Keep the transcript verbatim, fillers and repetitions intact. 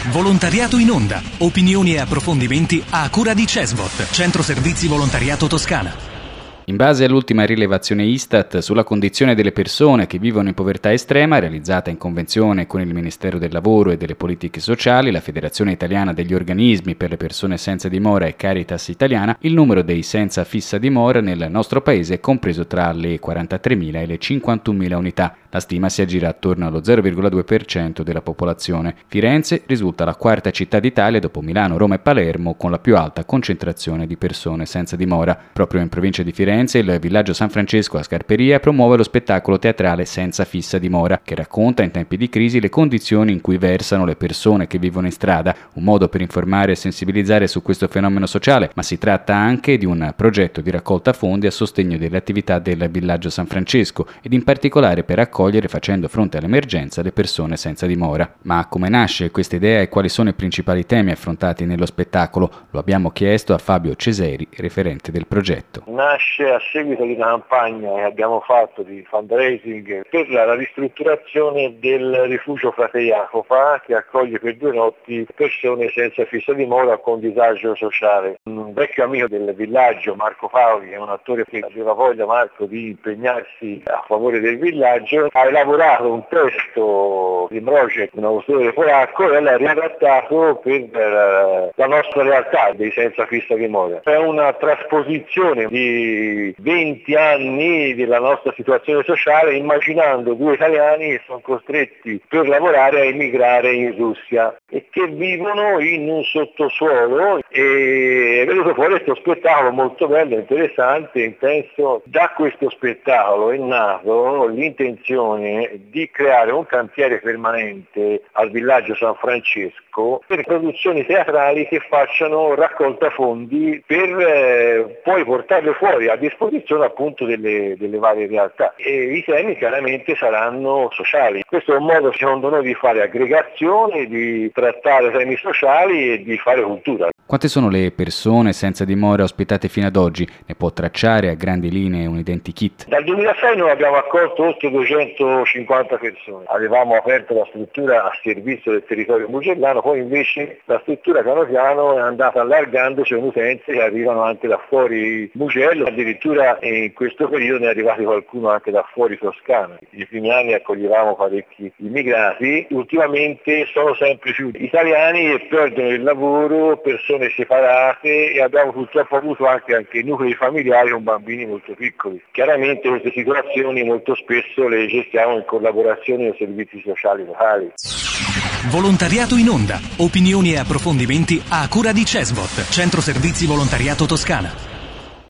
Volontariato in onda. Opinioni e approfondimenti a cura di Cesbot, Centro Servizi Volontariato Toscana. In base all'ultima rilevazione Istat sulla condizione delle persone che vivono in povertà estrema, realizzata in convenzione con il Ministero del Lavoro e delle Politiche Sociali, la Federazione Italiana degli Organismi per le Persone Senza Dimora e Caritas Italiana, il numero dei senza fissa dimora nel nostro paese è compreso tra le quarantatremila e le cinquantunomila unità. La stima si aggira attorno allo zero virgola due per cento della popolazione. Firenze risulta la quarta città d'Italia dopo Milano, Roma e Palermo con la più alta concentrazione di persone senza dimora. Proprio in provincia di Firenze il villaggio San Francesco a Scarperia promuove lo spettacolo teatrale Senza fissa dimora, che racconta in tempi di crisi le condizioni in cui versano le persone che vivono in strada, un modo per informare e sensibilizzare su questo fenomeno sociale, ma si tratta anche di un progetto di raccolta fondi a sostegno delle attività del villaggio San Francesco ed in particolare per accogliere facendo fronte all'emergenza le persone senza dimora. Ma come nasce questa idea e quali sono i principali temi affrontati nello spettacolo? Lo abbiamo chiesto a Fabio Ceseri, referente del progetto. Nasce a seguito di una campagna che abbiamo fatto di fundraising per la ristrutturazione del rifugio Frate Jacopa, che accoglie per due notti persone senza fissa dimora con disagio sociale. Un vecchio amico del villaggio, Marco Paoli, che è un attore che aveva voglia, Marco, di impegnarsi a favore del villaggio, ha elaborato un testo di Mrożek, un autore polacco, e l'ha riadattato per la nostra realtà dei senza fissa dimora. È una trasposizione di venti anni della nostra situazione sociale, immaginando due italiani che sono costretti per lavorare a emigrare in Russia e che vivono in un sottosuolo, e è venuto fuori questo spettacolo molto bello, interessante, intenso. Da questo spettacolo è nato l'intenzione di creare un cantiere permanente al villaggio San Francesco per produzioni teatrali che facciano raccolta fondi per eh, poi portarle fuori a disposizione appunto delle, delle varie realtà, e i temi chiaramente saranno sociali. Questo è un modo secondo noi di fare aggregazione, di trattare temi sociali e di fare cultura. Quante sono le persone senza dimora ospitate fino ad oggi? Ne può tracciare a grandi linee un identikit? Dal duemilasei noi abbiamo accolto oltre duecentocinquanta persone. Avevamo aperto la struttura a servizio del territorio mugellano, poi invece la struttura piano piano è andata allargandosi con utenze che arrivano anche da fuori Mugello, addirittura in questo periodo ne è arrivato qualcuno anche da fuori Toscana. Nei primi anni accoglievamo parecchi immigrati, ultimamente sono sempre più italiani che perdono il lavoro, persone separate, e abbiamo purtroppo avuto anche, anche nuclei familiari con bambini molto piccoli. Chiaramente queste situazioni molto spesso le gestiamo in collaborazione con i servizi sociali locali. Volontariato in onda. Opinioni e approfondimenti a cura di Cesbot, Centro Servizi Volontariato Toscana.